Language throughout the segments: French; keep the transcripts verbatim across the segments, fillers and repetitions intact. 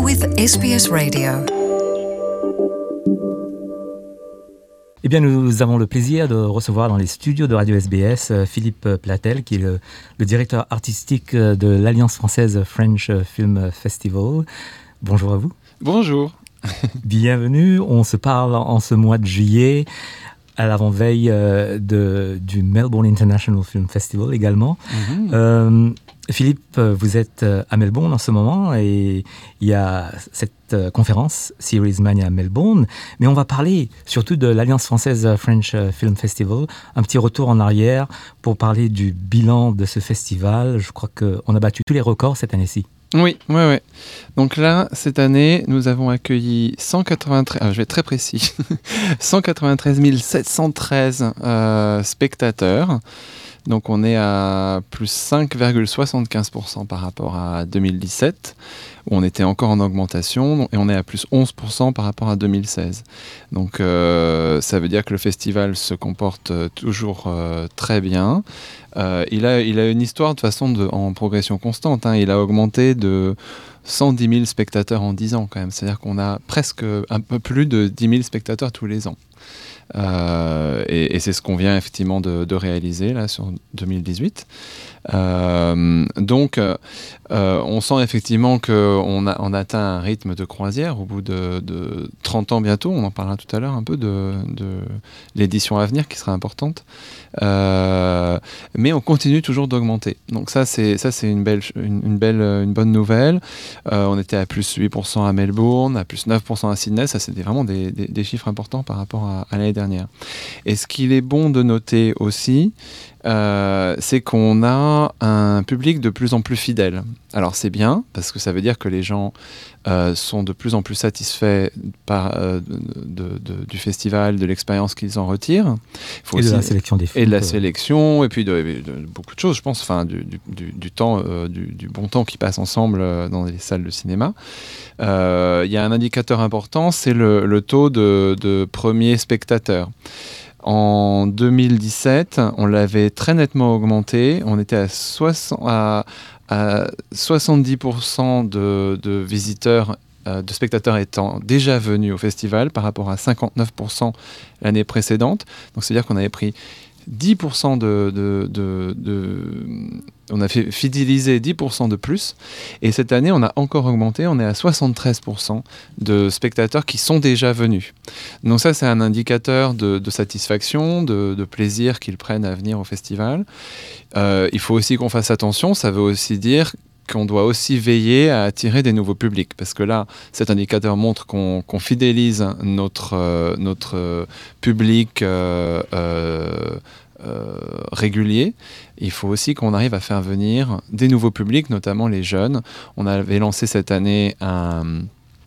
with S B S Radio. Eh bien, nous avons le plaisir de recevoir dans les studios de Radio S B S Philippe Platel, qui est le, le directeur artistique de l'Alliance française French Film Festival. Bonjour à vous. Bonjour. Bienvenue. On se parle en ce mois de juillet, à l'avant-veille euh, de, du Melbourne International Film Festival également. Mm-hmm. Euh, Philippe, vous êtes à Melbourne en ce moment et il y a cette euh, conférence Series Mania à Melbourne, mais on va parler surtout de l'Alliance française French Film Festival, un petit retour en arrière pour parler du bilan de ce festival. Je crois qu'on a battu tous les records cette année-ci. Oui, oui, oui. Donc là, cette année, nous avons accueilli cent quatre-vingt-treize, ah, je vais être très précis, cent quatre-vingt-treize mille sept cent treize euh, spectateurs. Donc on est à plus cinq virgule soixante-quinze pour cent par rapport à deux mille dix-sept, où on était encore en augmentation, et on est à plus onze pour cent par rapport à deux mille seize. Donc euh, ça veut dire que le festival se comporte toujours euh, très bien. Euh, il a, il a une histoire de façon de, en progression constante. Hein. Il a augmenté de cent dix mille spectateurs en dix ans quand même. C'est-à-dire qu'on a presque un peu plus de dix mille spectateurs tous les ans. Euh, et, et c'est ce qu'on vient effectivement de, de réaliser là sur deux mille dix-huit. Euh, donc, euh, on sent effectivement qu'on a, on atteint un rythme de croisière au bout de, de trente ans bientôt. On en parlera tout à l'heure un peu de, de l'édition à venir qui sera importante. Euh, mais on continue toujours d'augmenter. Donc ça, c'est, ça, c'est une, belle, une, une, belle, une bonne nouvelle. Euh, on était à plus huit pour cent à Melbourne, à plus neuf pour cent à Sydney. Ça, c'était vraiment des, des, des chiffres importants par rapport à, à l'année dernière. Et ce qu'il est bon de noter aussi, Euh, c'est qu'on a un public de plus en plus fidèle. Alors c'est bien, parce que ça veut dire que les gens euh, sont de plus en plus satisfaits par, euh, de, de, du festival, de l'expérience qu'ils en retirent. Faut et aussi, de la sélection des films. Et de la sélection, et puis de, de, de beaucoup de choses, je pense, enfin, du, du, du, temps, euh, du, du bon temps qu'ils passent ensemble euh, dans les salles de cinéma. Il euh, y a un indicateur important, c'est le, le taux de, de premiers spectateurs. En deux mille dix-sept, on l'avait très nettement augmenté. On était à, soixante, à, à soixante-dix pour cent de, de visiteurs, euh, de spectateurs étant déjà venus au festival par rapport à cinquante-neuf pour cent l'année précédente. Donc c'est-à-dire qu'on avait pris dix pour cent de, de, de, de... On a fait fidéliser dix pour cent de plus. Et cette année, on a encore augmenté. On est à soixante-treize pour cent de spectateurs qui sont déjà venus. Donc ça, c'est un indicateur de, de satisfaction, de, de plaisir qu'ils prennent à venir au festival. Euh, il faut aussi qu'on fasse attention. Ça veut aussi dire qu'on doit aussi veiller à attirer des nouveaux publics. Parce que là, cet indicateur montre qu'on, qu'on fidélise notre, euh, notre euh, public euh, euh, euh, régulier. Il faut aussi qu'on arrive à faire venir des nouveaux publics, notamment les jeunes. On avait lancé cette année un...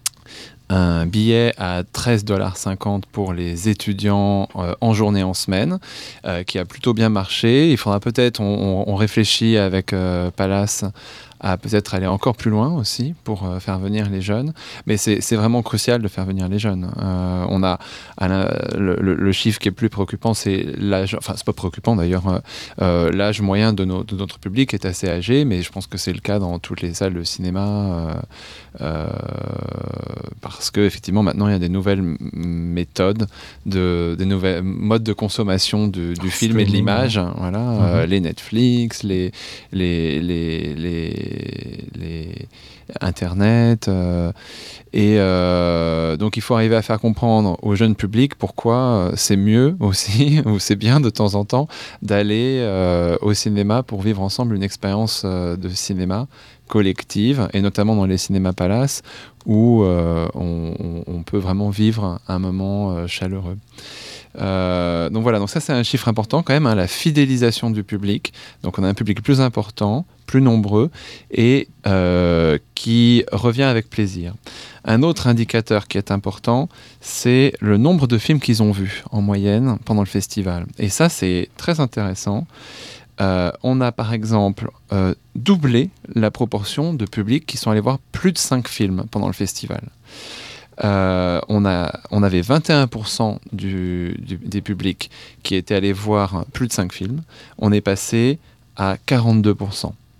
un billet à treize dollars cinquante pour les étudiants euh, en journée, en semaine, euh, qui a plutôt bien marché. Il faudra peut-être, on, on, on réfléchit avec euh, Palace à peut-être aller encore plus loin aussi pour euh, faire venir les jeunes. Mais c'est, c'est vraiment crucial de faire venir les jeunes. Euh, on a la, le, le, le chiffre qui est plus préoccupant, c'est l'âge, enfin c'est pas préoccupant d'ailleurs, euh, l'âge moyen de, nos, de notre public est assez âgé, mais je pense que c'est le cas dans toutes les salles de cinéma, euh, euh, parce qu'effectivement maintenant il y a des nouvelles m- méthodes, de, des nouvelles modes de consommation du, du film et de l'image, voilà, mm-hmm. euh, les Netflix, les, les, les, les les Internet euh, et euh, donc il faut arriver à faire comprendre au jeune public pourquoi euh, c'est mieux aussi ou c'est bien de temps en temps d'aller euh, au cinéma pour vivre ensemble une expérience euh, de cinéma collective, et notamment dans les cinémas Palace où euh, on, on peut vraiment vivre un moment euh, chaleureux. Euh, donc voilà, donc ça c'est un chiffre important quand même, hein, la fidélisation du public. Donc on a un public plus important, plus nombreux et euh, qui revient avec plaisir. Un autre indicateur qui est important, c'est le nombre de films qu'ils ont vus en moyenne pendant le festival. Et ça c'est très intéressant. Euh, on a par exemple euh, doublé la proportion de publics qui sont allés voir plus de cinq films pendant le festival. Euh, on, a, on avait vingt et un pour cent du, du, des publics qui étaient allés voir plus de cinq films. On est passé à quarante-deux pour cent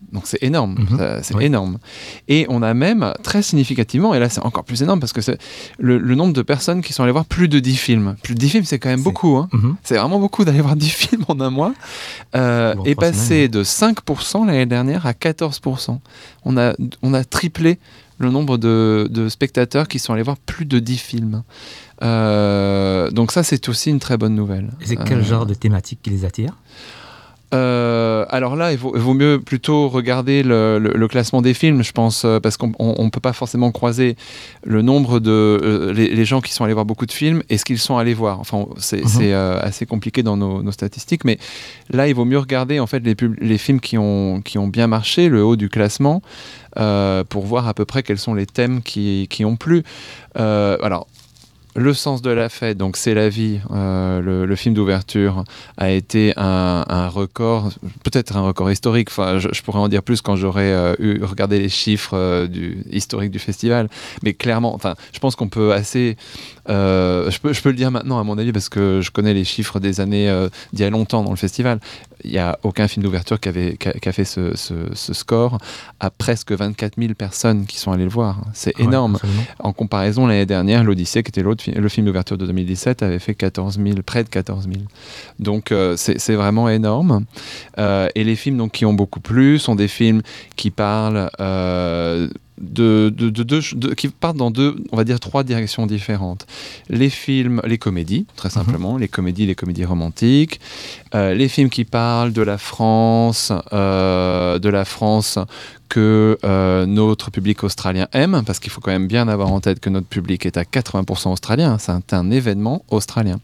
Donc c'est énorme, Mmh. ça, c'est Oui. énorme. Et on a même, très significativement, et là c'est encore plus énorme parce que c'est le, le nombre de personnes qui sont allées voir plus de dix films. Plus de dix films, c'est quand même C'est- beaucoup. Hein. Mhm. C'est vraiment beaucoup d'aller voir dix films en un mois. Euh, Ou en est trois passé semaines, de cinq pour cent l'année dernière à quatorze pour cent. On a, on a triplé le nombre de, de spectateurs qui sont allés voir plus de dix films. Euh, donc ça, c'est aussi une très bonne nouvelle. Et c'est quel Euh, genre de thématique qui les attire? Euh, alors là, il vaut, il vaut mieux plutôt regarder le, le- le classement des films, je pense, euh, parce qu'on ne peut pas forcément croiser le nombre de euh, les, les gens qui sont allés voir beaucoup de films et ce qu'ils sont allés voir. Enfin, c'est Mhm. c'est, euh, assez compliqué dans nos, nos statistiques, mais là, il vaut mieux regarder en fait les, pub- les films qui ont, qui ont bien marché, le haut du classement, euh, pour voir à peu près quels sont les thèmes qui, qui ont plu. Euh, alors. Le sens de la fête, donc C'est la vie, euh, le, le film d'ouverture, a été un, un record, peut-être un record historique. Enfin, je, je pourrais en dire plus quand j'aurais euh, eu regardé les chiffres euh, du, historiques du festival. Mais clairement, enfin, je pense qu'on peut assez... Euh, je, peux, je peux le dire maintenant, à mon avis, parce que je connais les chiffres des années euh, d'il y a longtemps dans le festival. Il n'y a aucun film d'ouverture qui, avait, qui, a, qui a fait ce, ce, ce score à presque vingt-quatre mille personnes qui sont allées le voir. C'est Ouais, énorme. absolument. En comparaison, l'année dernière, l'Odyssée, qui était l'autre, fi- le film d'ouverture de deux mille dix-sept, avait fait quatorze mille, près de quatorze mille. Donc euh, c'est c'est vraiment énorme. Euh, et les films donc, qui ont beaucoup plu sont des films qui parlent... Euh, de, de, de, de, de- qui partent dans deux, on va dire trois directions différentes. Les films, les comédies, très simplement, les comédies, les comédies romantiques, euh, les films qui parlent de la France, euh, de la France que euh, notre public australien aime, parce qu'il faut quand même bien avoir en tête que notre public est à quatre-vingts pour cent australien, c'est un événement australien.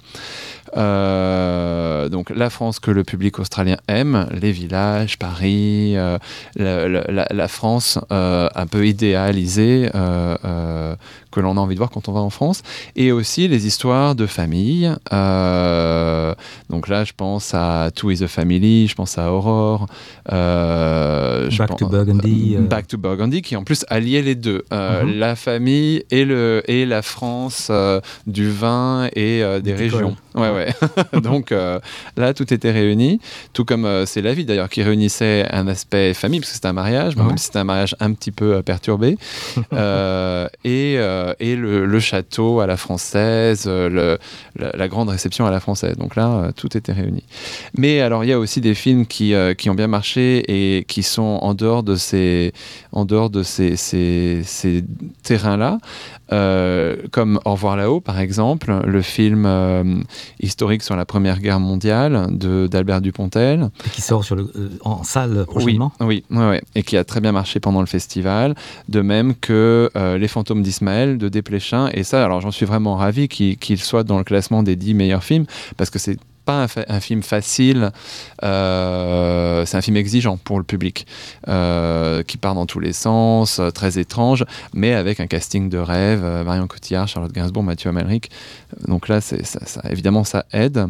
Euh, donc la France que le public australien aime, les villages, Paris, euh, la, la, la France euh, un peu idéalisée euh, euh, que l'on a envie de voir quand on va en France, et aussi les histoires de famille. Euh, donc là, je pense à Two is a Family, je pense à Aurore, euh, je Back pense, to Burgundy. euh, Back to Burgundy, qui en plus alliait les deux, euh, Mhm. la famille et, le, et la France euh, du vin et euh, des Viticole. régions. Ouais, ouais. Donc euh, là, tout était réuni, tout comme euh, C'est la vie d'ailleurs, qui réunissait un aspect famille, parce que c'était un mariage, bon, Ouais. même si c'était un mariage un petit peu euh, perturbé, euh, et, euh, et le, le château à la française, euh, le, la, la grande réception à la française. Donc là, euh, tout était réuni. Mais alors, il y a aussi des films qui, euh, qui ont bien marché et qui sont en dehors de ces, en dehors de ces, ces, ces terrains-là, euh, comme Au revoir là-haut, par exemple, le film euh, historique sur la Première Guerre mondiale de, d'Albert Dupontel. et qui sort sur le, euh, en salle prochainement. Oui, oui ouais, ouais, et qui a très bien marché pendant le festival, de même que euh, Les Fantômes d'Ismaël de Desplechin. Et ça, alors j'en suis vraiment ravi qu'il, qu'il soit dans le classement des dix meilleurs films, parce que c'est pas un, fa- un film facile, euh, c'est un film exigeant pour le public, euh, qui part dans tous les sens, euh, très étrange, mais avec un casting de rêve, euh, Marion Cotillard, Charlotte Gainsbourg, Mathieu Amalric. Donc là, c'est, ça, ça, évidemment, ça aide.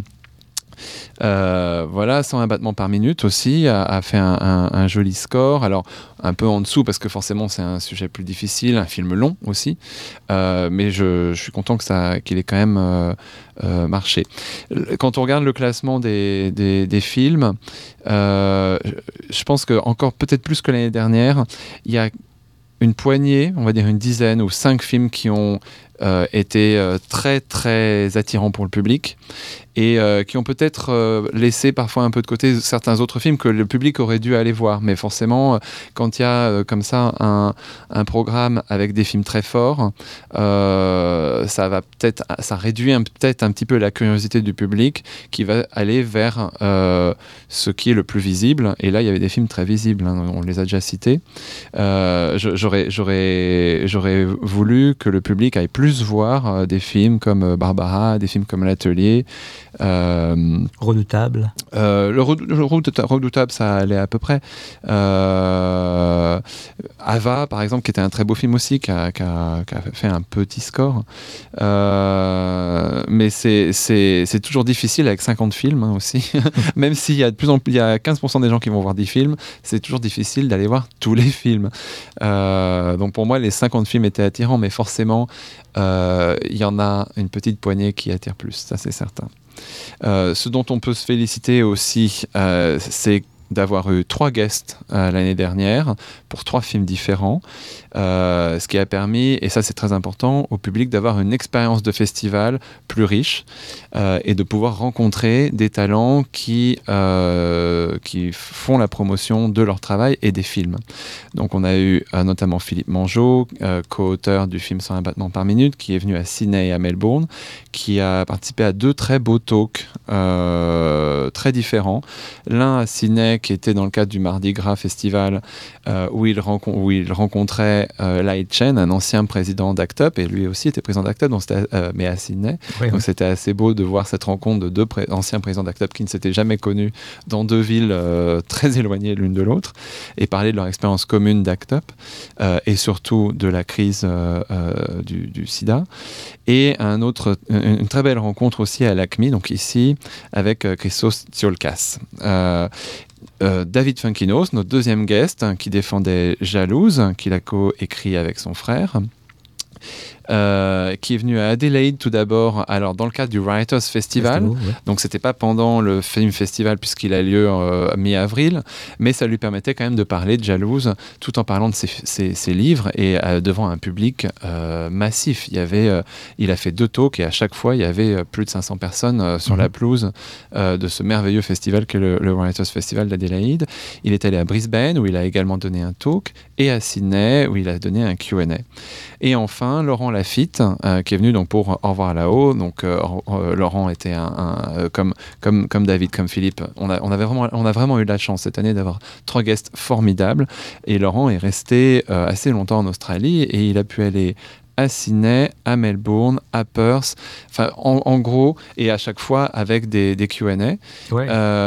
Euh, voilà, cent un battements par minute aussi a, a fait un, un, un joli score. Alors un peu en dessous parce que forcément c'est un sujet plus difficile, un film long aussi. Euh, mais je, je suis content que ça, qu'il ait quand même euh, euh, marché. Quand on regarde le classement des, des, des films, euh, je pense que encore peut-être plus que l'année dernière, il y a une poignée, on va dire une dizaine ou cinq films qui ont euh, été euh, très très attirants pour le public et euh, qui ont peut-être euh, laissé parfois un peu de côté certains autres films que le public aurait dû aller voir. Mais forcément, euh, quand il y a euh, comme ça un, un programme avec des films très forts, euh, ça va peut-être, ça réduit un, peut-être un petit peu la curiosité du public qui va aller vers euh, ce qui est le plus visible. Et là, il y avait des films très visibles, hein, on les a déjà cités. Euh, j'aurais, j'aurais, j'aurais voulu que le public aille plus voir euh, des films comme euh, Barbara, des films comme L'Atelier. Euh, Redoutable. Euh, le, redou- le redouta- redoutable, ça allait à peu près. Euh, Ava, par exemple, qui était un très beau film aussi, qui a, qui a- qui a fait un petit score. Euh, mais c'est, c'est, c'est toujours difficile avec cinquante films hein, aussi. Même s'il y a de plus en plus, il y a quinze pour cent des gens qui vont voir dix films, c'est toujours difficile d'aller voir tous les films. Euh, donc pour moi, les cinquante films étaient attirants, mais forcément, euh, il y en a une petite poignée qui attire plus, ça c'est certain. Euh, ce dont on peut se féliciter aussi, euh, c'est d'avoir eu trois guests euh, l'année dernière pour trois films différents, euh, ce qui a permis, et ça c'est très important, au public d'avoir une expérience de festival plus riche euh, et de pouvoir rencontrer des talents qui, euh, qui font la promotion de leur travail et des films. Donc on a eu euh, notamment Philippe Mangeot, euh, co-auteur du film cent un battements par minute, qui est venu à Sydney et à Melbourne, qui a participé à deux très beaux talks euh, très différents. L'un à Sydney, qui était dans le cadre du Mardi Gras Festival, euh, où, il renco- où il rencontrait euh, Lai Chen, un ancien président d'Act Up, et lui aussi était président d'Act Up, donc c'était, euh, mais à Sydney. Oui, donc oui. c'était assez beau de voir cette rencontre de deux pré- anciens présidents d'Act Up qui ne s'étaient jamais connus dans deux villes euh, très éloignées l'une de l'autre, et parler de leur expérience commune d'Act Up, euh, et surtout de la crise euh, euh, du, du sida. Et un autre, une, une très belle rencontre aussi à l'A C M I, donc ici, avec euh, Christos Tsiolkas. Euh, Euh, David Funkinos, notre deuxième guest, hein, qui défendait Jalouse, qu'il a co-écrit avec son frère, euh, qui est venu à Adelaide tout d'abord, alors dans le cadre du Writers Festival. Festival, ouais. Donc c'était pas pendant le Film Festival puisqu'il a lieu euh, mi-avril, mais ça lui permettait quand même de parler de Jalouse tout en parlant de ses, ses, ses livres et euh, devant un public euh, massif. Il y avait, euh, il a fait deux talks et à chaque fois il y avait euh, plus de cinq cents personnes euh, sur mmh. la pelouse euh, de ce merveilleux festival qu'est le, le Writers Festival d'Adélaïde. Il est allé à Brisbane où il a également donné un talk et à Sydney où il a donné un Q and A. Et enfin Laurent Lafitte euh, qui est venu donc pour Au revoir là-haut. Donc euh, euh, Laurent était un, un euh, comme comme comme David, comme Philippe. On a on avait vraiment on a vraiment eu la chance cette année d'avoir trois guests formidables. Et Laurent est resté euh, assez longtemps en Australie et il a pu aller à Sydney, à Melbourne, à Perth, enfin en, en gros, et à chaque fois avec des, des Q and A. Ouais.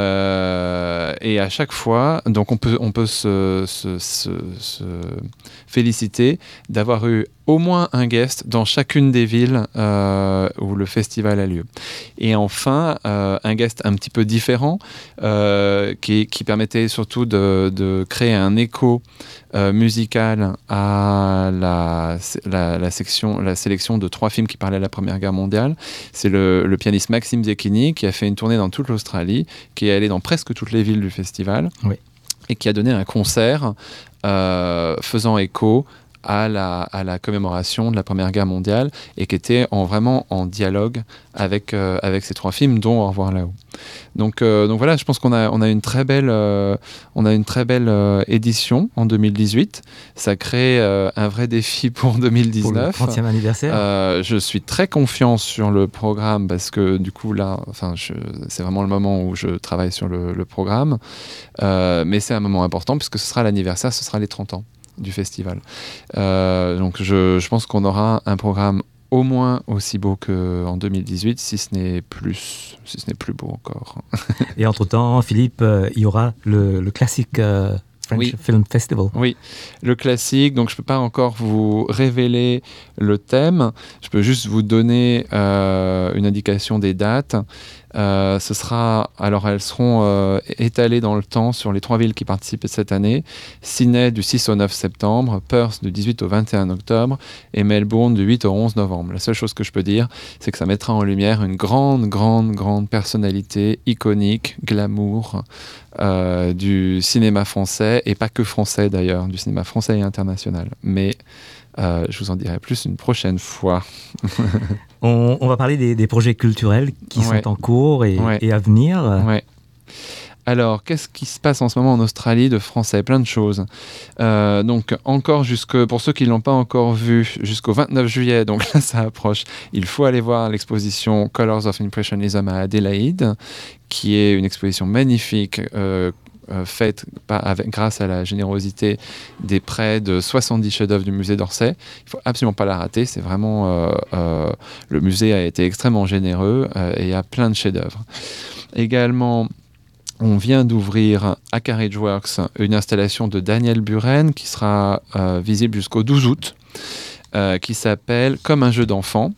Euh, et à chaque fois, donc on peut, on peut se, se, se, se féliciter d'avoir eu au moins un guest dans chacune des villes euh, où le festival a lieu. Et enfin, euh, un guest un petit peu différent euh, qui, qui permettait surtout de, de créer un écho euh, musical à la, la, la, section, la sélection de trois films qui parlaient de la Première Guerre mondiale. C'est le, le pianiste Maxime Zecchini qui a fait une tournée dans toute l'Australie, qui est allé dans presque toutes les villes du festival, oui. et qui a donné un concert euh, faisant écho à la, à la commémoration de la Première Guerre mondiale et qui était en, vraiment en dialogue avec, euh, avec ces trois films, dont Au revoir là-haut. Donc, euh, donc voilà, je pense qu'on a, on a une très belle, euh, on a une très belle euh, édition en deux mille dixhuit. Ça crée euh, un vrai défi pour deux mille dix-neuf. Pour le trentième anniversaire. Euh, je suis très confiant sur le programme parce que du coup là, enfin, je, c'est vraiment le moment où je travaille sur le, le programme. Euh, mais c'est un moment important puisque ce sera l'anniversaire, ce sera les trente ans du festival. Euh, donc je, je pense qu'on aura un programme au moins aussi beau qu'en deux mille dix-huit, si ce n'est plus, si ce n'est plus beau encore. Et entre-temps, Philippe, euh, il y aura le, le classique euh, French oui. Film Festival. Oui, le classique. Donc je ne peux pas encore vous révéler le thème. Je peux juste vous donner euh, une indication des dates. Euh, ce sera, alors elles seront euh, étalées dans le temps sur les trois villes qui participent cette année. Sydney du six au neuf septembre, Perth du dix-huit au vingt et un octobre et Melbourne du huit au onze novembre. La seule chose que je peux dire, c'est que ça mettra en lumière une grande, grande, grande personnalité iconique, glamour euh, du cinéma français, et pas que français d'ailleurs, du cinéma français et international. Mais Euh, je vous en dirai plus une prochaine fois. on, on va parler des, des projets culturels qui ouais. sont en cours et, ouais. et à venir. Ouais. Alors, qu'est-ce qui se passe en ce moment en Australie de français? Plein de choses. Euh, donc, encore jusque, pour ceux qui ne l'ont pas encore vu, jusqu'au vingt-neuf juillet, donc là, ça approche, il faut aller voir l'exposition Colours of Impressionism à Adélaïde, qui est une exposition magnifique, euh, Euh, faite par, avec, grâce à la générosité des près de soixante-dix chefs-d'œuvre du musée d'Orsay. Il ne faut absolument pas la rater. C'est vraiment, euh, euh, le musée a été extrêmement généreux euh, et il y a plein de chefs-d'œuvre. Également, on vient d'ouvrir à Carriage Works une installation de Daniel Buren qui sera euh, visible jusqu'au douze août, euh, qui s'appelle Comme un jeu d'enfant.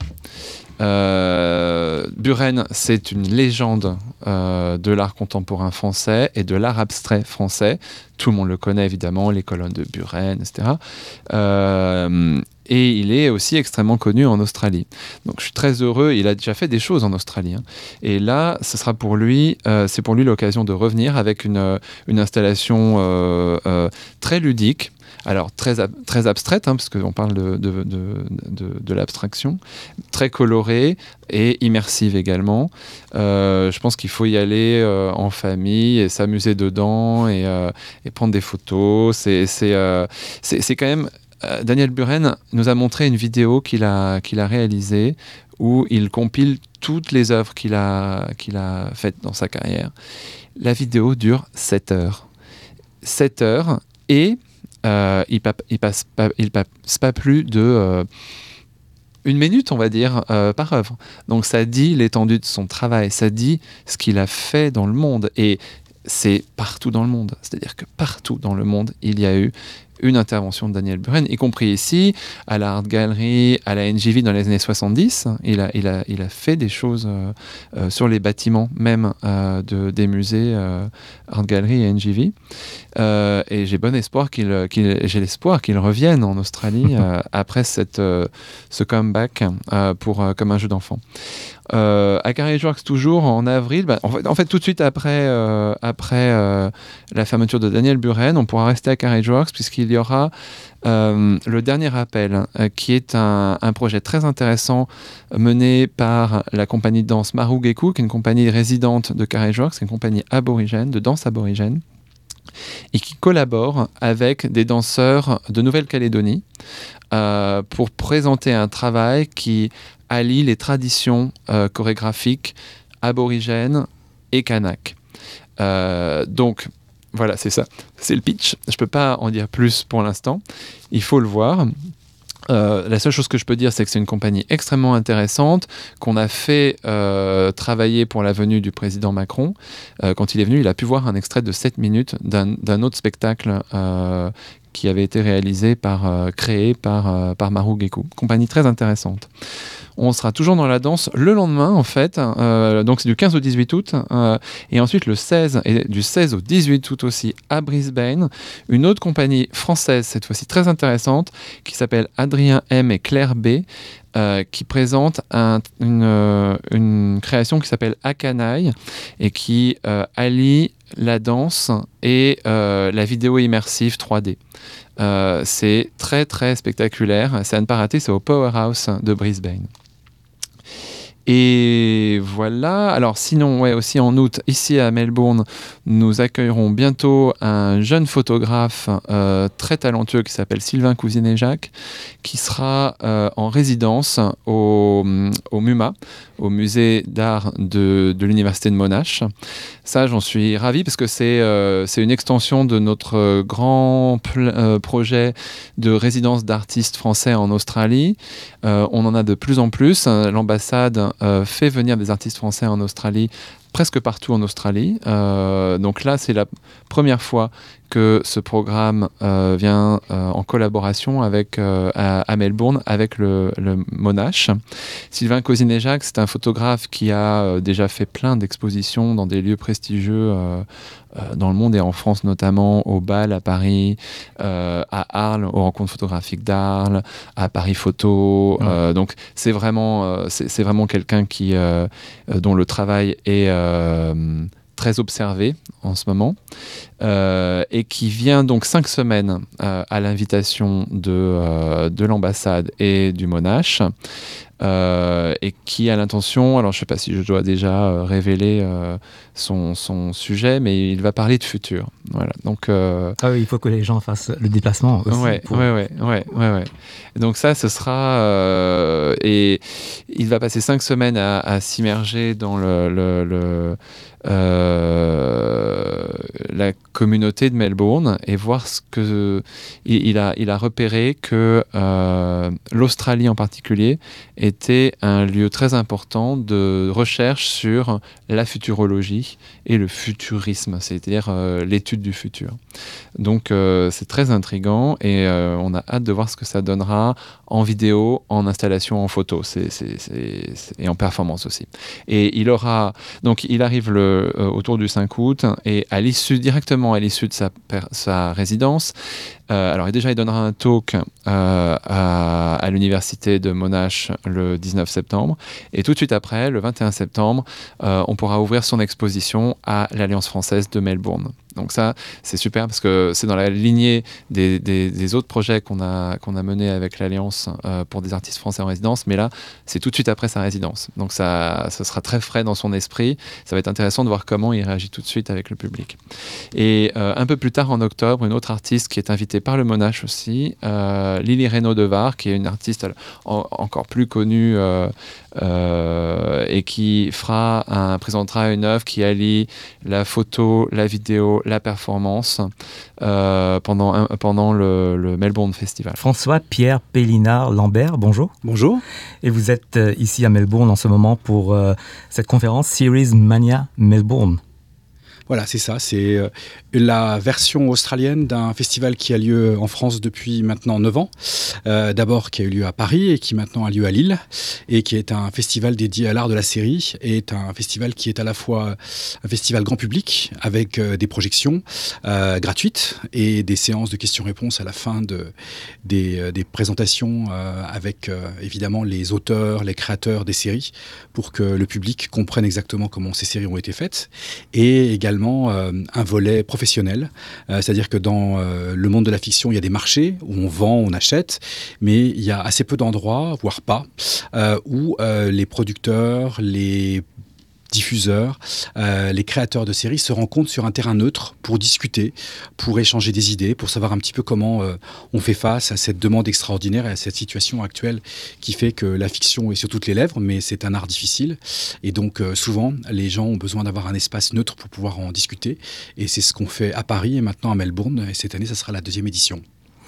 Euh, Buren, c'est une légende euh, de l'art contemporain français et de l'art abstrait français. Tout le monde le connaît évidemment, les colonnes de Buren, et cetera. Euh, et il est aussi extrêmement connu en Australie. Donc je suis très heureux, il a déjà fait des choses en Australie. Hein. Et là, ce sera pour lui, euh, c'est pour lui l'occasion de revenir avec une, une installation euh, euh, très ludique. Alors, très, ab- très abstraite, hein, parce qu'on parle de, de, de, de, de l'abstraction, très colorée et immersive également. Euh, je pense qu'il faut y aller euh, en famille et s'amuser dedans et, euh, et prendre des photos. C'est, c'est, euh, c'est, c'est quand même... Euh, Daniel Buren nous a montré une vidéo qu'il a, qu'il a réalisée où il compile toutes les œuvres qu'il a, qu'il a faites dans sa carrière. La vidéo dure sept heures. sept heures et... Euh, il ne il passe, pas, il passe pas plus de euh, une minute, on va dire, euh, par œuvre. Donc ça dit l'étendue de son travail, ça dit ce qu'il a fait dans le monde. Et c'est partout dans le monde. C'est-à-dire que partout dans le monde, il y a eu une intervention de Daniel Buren, y compris ici, à la Art Gallery, à la N J V dans les années soixante-dix. Il a, il a, il a fait des choses euh, euh, sur les bâtiments même euh, de, des musées euh, Art Gallery et N J V. Euh, et j'ai bon espoir qu'il, qu'il, j'ai l'espoir qu'il revienne en Australie euh, après cette, euh, ce comeback euh, pour, euh, comme un jeu d'enfant. Euh, à Garage Works toujours en avril, bah, en, fait, en fait tout de suite après, euh, après euh, la fermeture de Daniel Buren, on pourra rester à Garage Works puisqu'il y aura euh, le dernier appel euh, qui est un, un projet très intéressant mené par la compagnie de danse Maru Geku, qui est une compagnie résidente de Garage Works, une compagnie aborigène, de danse aborigène, et qui collabore avec des danseurs de Nouvelle-Calédonie euh, pour présenter un travail qui allie les traditions euh, chorégraphiques aborigènes et kanak. Euh, donc, voilà, c'est ça. C'est le pitch. Je ne peux pas en dire plus pour l'instant. Il faut le voir. Euh, la seule chose que je peux dire, c'est que c'est une compagnie extrêmement intéressante, qu'on a fait euh, travailler pour la venue du président Macron. Euh, quand il est venu, il a pu voir un extrait de sept minutes d'un, d'un autre spectacle euh, qui avait été réalisé, par, euh, créé par, euh, par Maru Geku. Compagnie très intéressante. On sera toujours dans la danse le lendemain, en fait. Euh, donc, c'est du quinze au dix-huit août. Euh, et ensuite, le seize, et du seize au dix-huit août aussi, à Brisbane, une autre compagnie française, cette fois-ci très intéressante, qui s'appelle Adrien M et Claire B, euh, qui présente un, une, euh, une création qui s'appelle Akanai et qui euh, allie la danse et euh, la vidéo immersive trois D. Euh, c'est très, très spectaculaire. C'est à ne pas rater, c'est au Powerhouse de Brisbane. Et voilà. Alors sinon, ouais, aussi en août, ici à Melbourne, nous accueillerons bientôt un jeune photographe euh, très talentueux qui s'appelle Sylvain Cousinet-Jacques, qui sera euh, en résidence au, au MUMA, au musée d'art de, de l'université de Monash. Ça, j'en suis ravi parce que c'est, euh, c'est une extension de notre grand pl- euh, projet de résidence d'artistes français en Australie. Euh, on en a de plus en plus. L'ambassade euh, fait venir des artistes français en Australie, presque partout en Australie. Euh, donc là, c'est la première fois que ce programme euh, vient euh, en collaboration avec, euh, à, à Melbourne avec le, le Monash. Sylvain Cousinet-Jacques, c'est un photographe qui a euh, déjà fait plein d'expositions dans des lieux prestigieux euh, euh, dans le monde et en France notamment, au B A L à Paris, euh, à Arles, aux rencontres photographiques d'Arles, à Paris Photo. Ouais. Euh, donc c'est vraiment, euh, c'est, c'est vraiment quelqu'un qui, euh, dont le travail est euh, très observé en ce moment, euh, et qui vient donc cinq semaines euh, à l'invitation de, euh, de l'ambassade et du Monash, euh, et qui a l'intention, alors je ne sais pas si je dois déjà euh, révéler euh, son, son sujet, mais il va parler de futur. Voilà. Donc, euh, ah oui, il faut que les gens fassent le déplacement aussi. Ouais, pour... ouais, ouais, ouais, ouais, ouais. Donc ça, ce sera... Euh, et il va passer cinq semaines à, à s'immerger dans le... le, le Euh, la communauté de Melbourne et voir ce que il, il a il a repéré que euh, l'Australie en particulier était un lieu très important de recherche sur la futurologie et le futurisme, c'est-à-dire euh, l'étude du futur. Donc euh, c'est très intriguant et euh, on a hâte de voir ce que ça donnera en vidéo, en installation, en photo, c'est, c'est, c'est, c'est, et en performance aussi. Et il aura donc il arrive le Euh, autour du cinq août, et à l'issue directement directement à l'issue de sa, sa résidence. Euh, alors déjà, il donnera un talk euh, à, à l'université de Monash le dix-neuf septembre. Et tout de suite après, le vingt et un septembre, euh, on pourra ouvrir son exposition à l'Alliance française de Melbourne. Donc ça, c'est super parce que c'est dans la lignée des, des, des autres projets qu'on a, qu'on a menés avec l'Alliance euh, pour des artistes français en résidence. Mais là, c'est tout de suite après sa résidence. Donc ça, ça sera très frais dans son esprit. Ça va être intéressant de voir comment il réagit tout de suite avec le public. Et euh, un peu plus tard, en octobre, une autre artiste qui est invitée par le Monash aussi, euh, Lily Reynaud de Var, qui est une artiste en, encore plus connue euh, euh, et qui fera un, présentera une œuvre qui allie la photo, la vidéo, la performance euh, pendant, un, pendant le, le Melbourne Festival. François-Pierre Pellinard-Lambert, bonjour. Bonjour. Et vous êtes euh, ici à Melbourne en ce moment pour euh, cette conférence Series Mania Melbourne. Voilà, c'est ça. C'est euh, la version australienne d'un festival qui a lieu en France depuis maintenant neuf ans. Euh, d'abord, qui a eu lieu à Paris et qui maintenant a lieu à Lille. Et qui est un festival dédié à l'art de la série. Et est un festival qui est à la fois un festival grand public avec euh, des projections euh, gratuites et des séances de questions-réponses à la fin de, des, euh, des présentations euh, avec euh, évidemment les auteurs, les créateurs des séries pour que le public comprenne exactement comment ces séries ont été faites. Et également Euh, un volet professionnel, euh, c'est-à-dire que dans euh, le monde de la fiction, il y a des marchés où on vend, on achète, mais il y a assez peu d'endroits, voire pas, euh, où euh, les producteurs, les diffuseurs, euh, les créateurs de séries se rencontrent sur un terrain neutre pour discuter, pour échanger des idées, pour savoir un petit peu comment euh, on fait face à cette demande extraordinaire et à cette situation actuelle qui fait que la fiction est sur toutes les lèvres, mais c'est un art difficile. Et donc euh, souvent, les gens ont besoin d'avoir un espace neutre pour pouvoir en discuter. Et c'est ce qu'on fait à Paris et maintenant à Melbourne. Et cette année, ça sera la deuxième édition.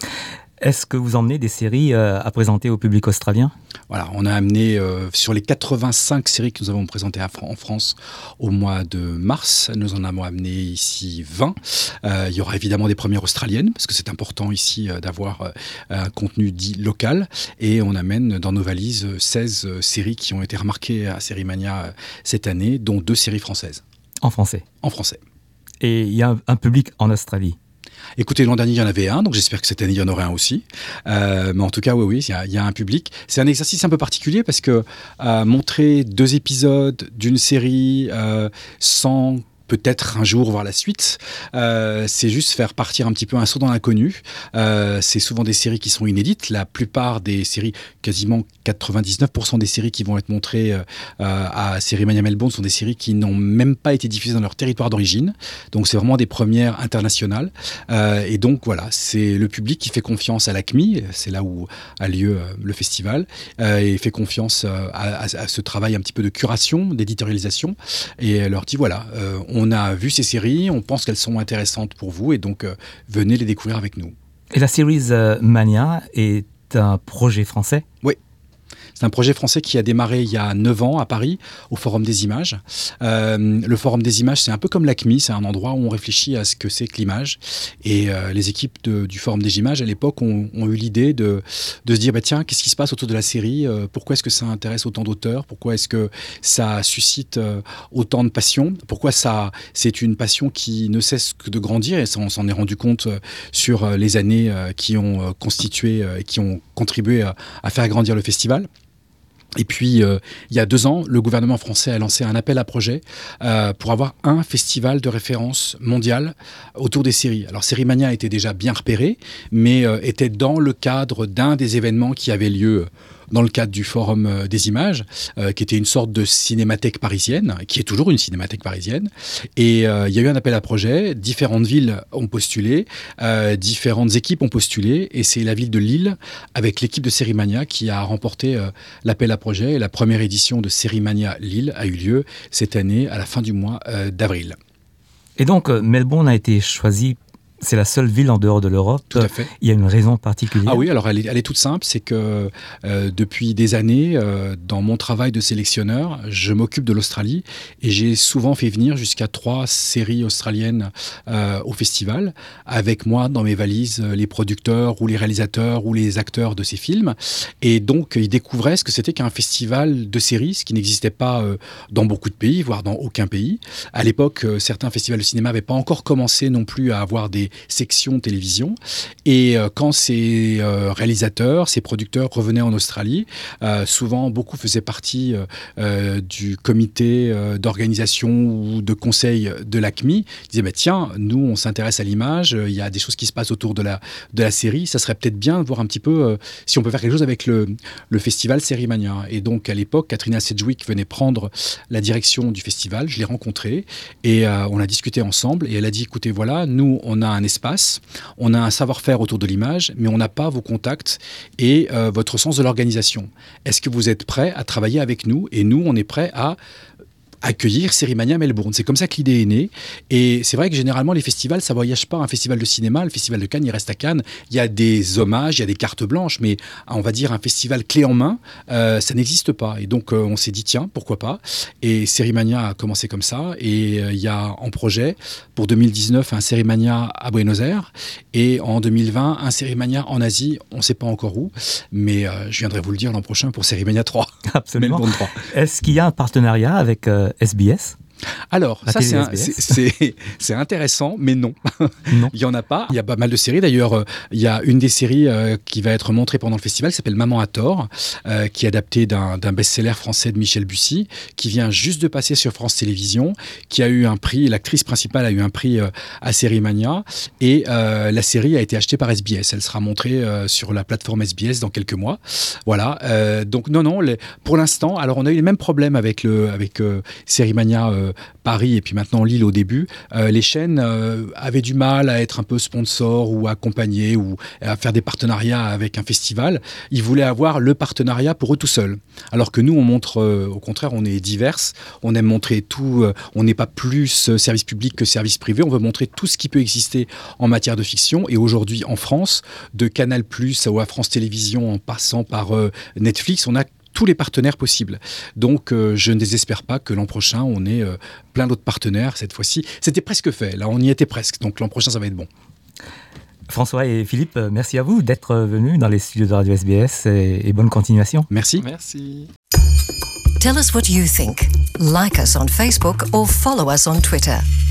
Est-ce que vous emmenez des séries euh, à présenter au public australien ? Voilà, on a amené euh, sur les quatre-vingt-cinq séries que nous avons présentées à, en France au mois de mars, nous en avons amené ici vingt. Euh, il y aura évidemment des premières australiennes, parce que c'est important ici euh, d'avoir euh, un contenu dit local. Et on amène dans nos valises seize euh, séries qui ont été remarquées à Série Mania euh, cette année, dont deux séries françaises. En français ? En français. Et il y a un, un public en Australie ? Écoutez, l'an dernier, il y en avait un, donc j'espère que cette année, il y en aura un aussi. Euh, mais en tout cas, oui, oui, il y a, il y a un public. C'est un exercice un peu particulier parce que euh, montrer deux épisodes d'une série euh, sans peut-être un jour voir la suite, euh, c'est juste faire partir un petit peu un saut dans l'inconnu. Euh, c'est souvent des séries qui sont inédites. La plupart des séries, quasiment quatre-vingt-dix-neuf pour cent des séries qui vont être montrées euh, à Série Mania Melbourne sont des séries qui n'ont même pas été diffusées dans leur territoire d'origine. Donc c'est vraiment des premières internationales. Euh, et donc voilà, c'est le public qui fait confiance à l'A C M I, c'est là où a lieu euh, le festival, euh, et fait confiance euh, à, à, à ce travail un petit peu de curation, d'éditorialisation, et leur dit voilà, euh, on On a vu ces séries, on pense qu'elles sont intéressantes pour vous et donc euh, venez les découvrir avec nous. Et la Series euh, Mania est un projet français ? Oui. C'est un projet français qui a démarré il y a neuf ans à Paris, au Forum des Images. Euh, le Forum des Images, c'est un peu comme l'A C M I, c'est un endroit où on réfléchit à ce que c'est que l'image. Et euh, les équipes de, du Forum des Images, à l'époque, ont, ont eu l'idée de, de se dire, bah, tiens, qu'est-ce qui se passe autour de la série ? euh, Pourquoi est-ce que ça intéresse autant d'auteurs ? Pourquoi est-ce que ça suscite euh, autant de passion ? Pourquoi ça, c'est une passion qui ne cesse que de grandir ? Et ça, on s'en est rendu compte euh, sur euh, les années euh, qui ont euh, constitué et euh, qui ont contribué à, à faire grandir le festival. Et puis, euh, il y a deux ans, le gouvernement français a lancé un appel à projet euh, pour avoir un festival de référence mondial autour des séries. Alors, Série Mania était déjà bien repéré, mais euh, était dans le cadre d'un des événements qui avait lieu dans le cadre du Forum euh, des Images, euh, qui était une sorte de cinémathèque parisienne, qui est toujours une cinémathèque parisienne. Et euh, il y a eu un appel à projet, différentes villes ont postulé, euh, différentes équipes ont postulé, et c'est la ville de Lille, avec l'équipe de Série Mania, qui a remporté euh, l'appel à projet. Et la première édition de Série Mania Lille a eu lieu cette année, à la fin du mois euh, d'avril. Et donc, euh, Melbourne a été choisi c'est la seule ville en dehors de l'Europe. Tout à fait. Il y a une raison particulière? Ah oui, alors elle est, elle est toute simple, c'est que euh, depuis des années, euh, dans mon travail de sélectionneur, je m'occupe de l'Australie et j'ai souvent fait venir jusqu'à trois séries australiennes euh, au festival, avec moi dans mes valises les producteurs ou les réalisateurs ou les acteurs de ces films. Et donc, ils découvraient ce que c'était qu'un festival de séries, ce qui n'existait pas euh, dans beaucoup de pays, voire dans aucun pays. À l'époque, euh, certains festivals de cinéma n'avaient pas encore commencé non plus à avoir des sections de télévision. Et euh, quand ces euh, réalisateurs, ces producteurs revenaient en Australie, euh, souvent beaucoup faisaient partie euh, euh, du comité euh, d'organisation ou de conseil de l'A C M I. Ils disaient bah, tiens, nous on s'intéresse à l'image, il y a des choses qui se passent autour de la, de la série, ça serait peut-être bien de voir un petit peu euh, si on peut faire quelque chose avec le, le festival Sérimania. Et donc à l'époque, Katrina Sedgwick venait prendre la direction du festival, je l'ai rencontrée et euh, on a discuté ensemble et elle a dit écoutez voilà, nous on a un espace, on a un savoir-faire autour de l'image, mais on n'a pas vos contacts et euh, votre sens de l'organisation. Est-ce que vous êtes prêts à travailler avec nous? Et nous, on est prêts à accueillir Sérimania Melbourne. C'est comme ça que l'idée est née. Et c'est vrai que généralement, les festivals, ça ne voyage pas. Un festival de cinéma, le festival de Cannes, il reste à Cannes. Il y a des hommages, il y a des cartes blanches, mais on va dire un festival clé en main, euh, ça n'existe pas. Et donc, euh, on s'est dit, tiens, pourquoi pas? Et Sérimania a commencé comme ça. Et euh, il y a en projet, pour deux mille dix-neuf, un Sérimania à Buenos Aires. Et en deux mille vingt, un Sérimania en Asie. On ne sait pas encore où. Mais euh, je viendrai vous le dire l'an prochain pour Sérimania trois. Absolument. Melbourne trois. Est-ce qu'il y a un partenariat avec euh, S B S? Alors, La ça c'est, un, S B S. c'est, c'est, c'est intéressant, mais non. Non. Il n'y en a pas. Il y a pas mal de séries. D'ailleurs, euh, il y a une des séries euh, qui va être montrée pendant le festival qui s'appelle Maman à tort, euh, qui est adaptée d'un, d'un best-seller français de Michel Bussy, qui vient juste de passer sur France Télévisions, qui a eu un prix, l'actrice principale a eu un prix euh, à Sérimania, et euh, la série a été achetée par S B S. Elle sera montrée euh, sur la plateforme S B S dans quelques mois. Voilà. Euh, donc non, non, les, pour l'instant, alors on a eu les mêmes problèmes avec, le, avec euh, Sérimania euh, Paris et puis maintenant Lille au début, euh, les chaînes euh, avaient du mal à être un peu sponsors ou accompagnés ou à faire des partenariats avec un festival. Ils voulaient avoir le partenariat pour eux tout seuls. Alors que nous, on montre, euh, au contraire, on est divers, on aime montrer tout, euh, on n'est pas plus euh, service public que service privé, on veut montrer tout ce qui peut exister en matière de fiction. Et aujourd'hui, en France, de Canal plus ou à France Télévisions en passant par euh, Netflix, on a tous les partenaires possibles. Donc, euh, je ne désespère pas que l'an prochain, on ait euh, plein d'autres partenaires. Cette fois-ci, c'était presque fait. Là, on y était presque. Donc, l'an prochain, ça va être bon. François et Philippe, merci à vous d'être venus dans les studios de Radio S B S et, et bonne continuation. Merci. Merci. Tell us what you think. Like us on Facebook or follow us on Twitter.